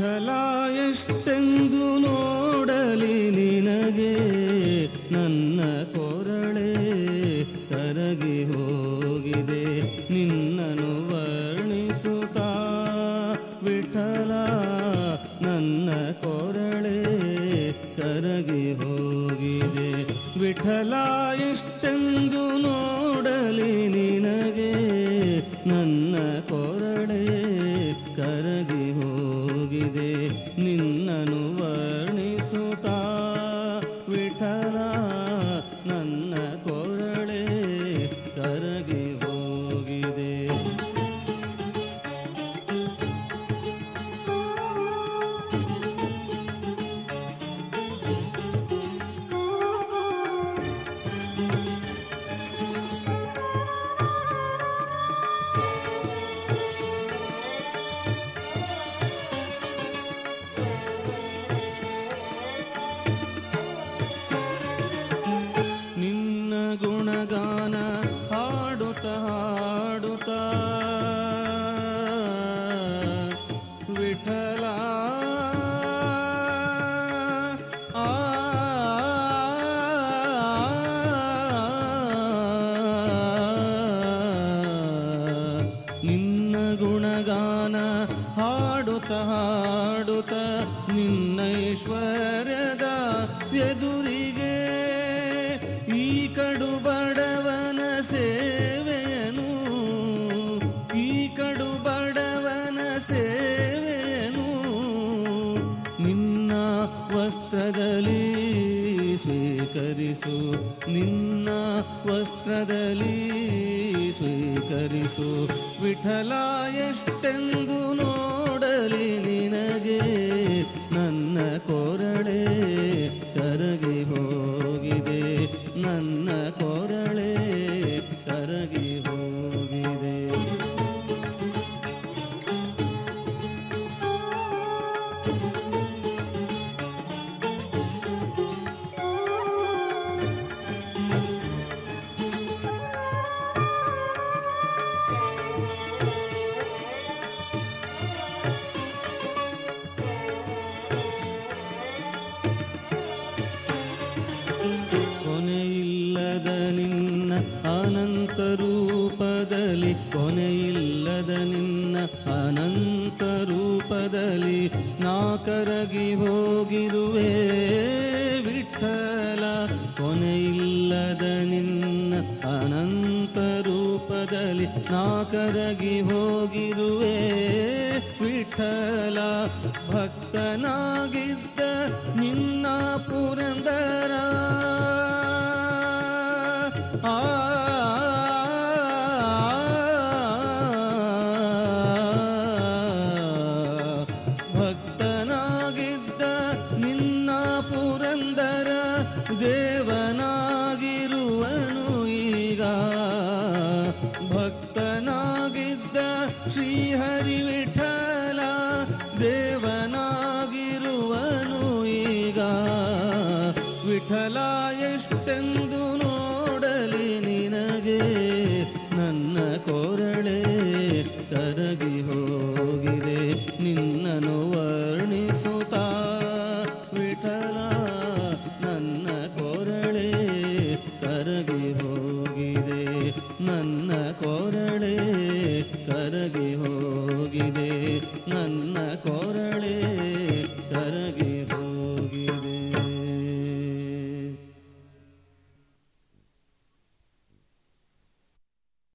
ವಿಠಲ ಎಷ್ಟೆಂದು ನೋಡಲಿ ನಿನಗೆ, ನನ್ನ ಕೊರಳೆ ಕರಗಿ ಹೋಗಿದೆ ನಿನ್ನನು ವರ್ಣಿಸುತ್ತಾ. ವಿಠಲ ನನ್ನ ಕೊರಳೆ ಕರಗಿ ಹೋಗಿದೆ. ವಿಠಲ ಎಷ್ಟೆಂದು ನೋಡಲಿ ನಿನಗೆ, ನನ್ನ ಕೊರಳೆ ಕರಗಿ ಹೋಗಿದೆ ನಿನ್ನನು ವರ್ಣಿಸುತ್ತಾ. ವಿಠಲ ನನ್ನ ಕೊರಳೆ ಕರಗಿ ಹೋಗಿದೆ. ಗುಣಗಾನ ಹಾಡುತ್ತ ಹಾಡುತ್ತ ವಿಠಲ ನಿನ್ನ ಗುಣಗಾನ ಹಾಡುತ್ತ ಹಾಡುತ್ತ ನಿನ್ನೈಶ್ವರ್ಯದ ಎದುರಿಗೆ ಈ ಕಡು ಬಡವನ ಸೇವೆಯನು, ಈ ಕಡು ಬಡವನ ಸೇವೆಯನು ನಿನ್ನ ವಸ್ತ್ರದಲ್ಲಿ ಸ್ವೀಕರಿಸು, ನಿನ್ನ ವಸ್ತ್ರದಲ್ಲಿ ಸ್ವೀಕರಿಸು. ವಿಠಲ ಎಷ್ಟೆಂದು ನೋಡಲಿ ನಿನಗೆ, ನನ್ನ ಕೊರಳೆ ಕರಗಿ ಹೋಗಿದೆ, ನನ್ನ ಕೊರಳೆ ಕರಗಿ ಹೋಗಿದೆ. ಕೊನೆಯಿಲ್ಲದ ನಿನ್ನ ಅನಂತ ರೂಪದಲ್ಲಿ, ಕೊನೆಯಿಲ್ಲದ ನಿನ್ನ ಅನಂತ ರೂಪದಲ್ಲಿ ನಾ ಕರಗಿ ಹೋಗಿರುವೆ ವಿಠಲ. ಕೊನೆಯಿಲ್ಲದ ನಿನ್ನ ಅನಂತ ರೂಪದಲ್ಲಿ ನಾ ಕರಗಿ ಹೋಗಿರುವೆ ವಿಠಲ. ಭಕ್ತನಾಗಿದ್ದ ನಿನ್ನ ಪುರಂದರ ಭಕ್ತನಾಗಿದ್ದ ನಿನ್ನ ಪುರಂದರ ದೇವನಾಗಿರುವನು ಈಗ. ಭಕ್ತನಾಗಿದ್ದ ಶ್ರೀಹರಿ ವಿಠಲ ದೇವನಾಗಿರುವನು ಈಗ. ವಿಠಲ ಎಷ್ಟೆಂದು ನೋಡಲಿ ನಿನಗೆ, ನನ್ನ ಕೊರಳೆ ಕರಗಿ ಹೋಗಿದೆ ನಿನ್ನನು ವರ್ಣಿಸುತ್ತಾ. ವಿಠಲ ನನ್ನ ಕೊರಳೆ ಕರಗಿ ಹೋಗಿದೆ, ನನ್ನ ಕೊರಳೆ ಕರಗಿ ಹೋಗಿದೆ.